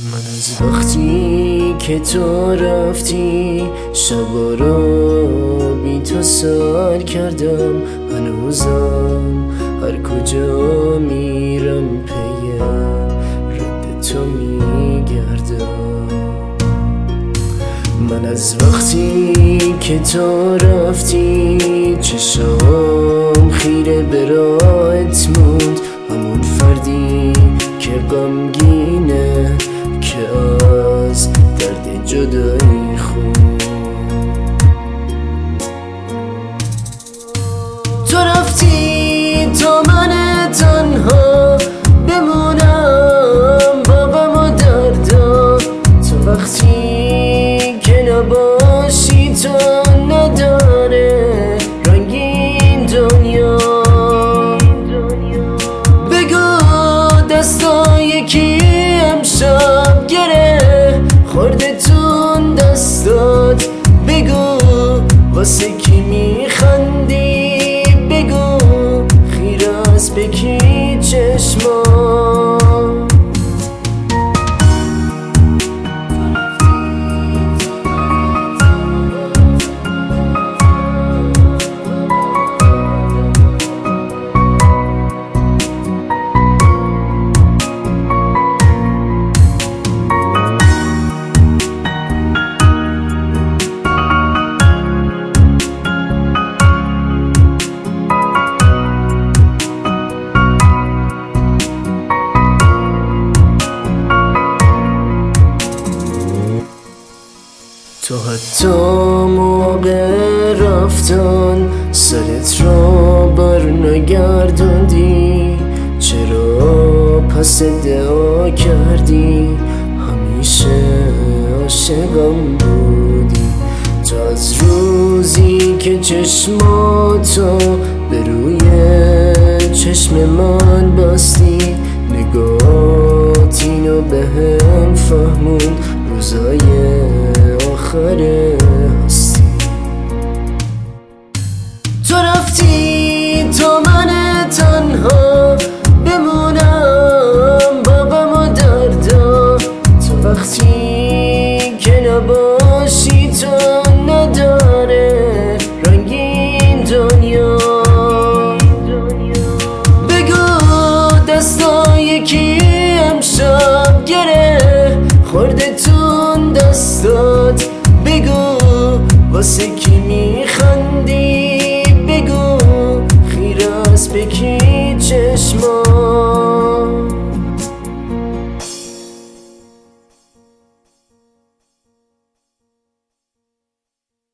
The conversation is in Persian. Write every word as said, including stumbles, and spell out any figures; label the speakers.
Speaker 1: من از وقتی که تو رفتی شبا رو بی تو سر کردم، هنوزم هر کجا میرم پی رد تو میگردم. من از وقتی که تو رفتی چشام خیره به راهت موند، همون فردی که غمگینه که از درد جدایی خون. تو رفتی تا من تنها بمونم با غم و دردا، تو وقتی که نباشی تو نداره رنگین دنیا. بگو دستای کی امشب گره خورده تون دستات، بگو واسه کی میخندی، بگو خیره است به کی چشما. تو حتی موقع رفتن سرت را بر نگرداندی، چرا پس دعا کردی همیشه عاشقم بودی. تو از روزی که چشماتو به روی چشم من بستی، نگاهت اینو به هم فهمون روزای آخر هستی. تو رفتی تا من تنها بمونم با غم و دردا، تو وقتی که نباشی تو نداره رنگین دنیا. بگو دستای کی امشب گره خورده تون دستات، بگو واسه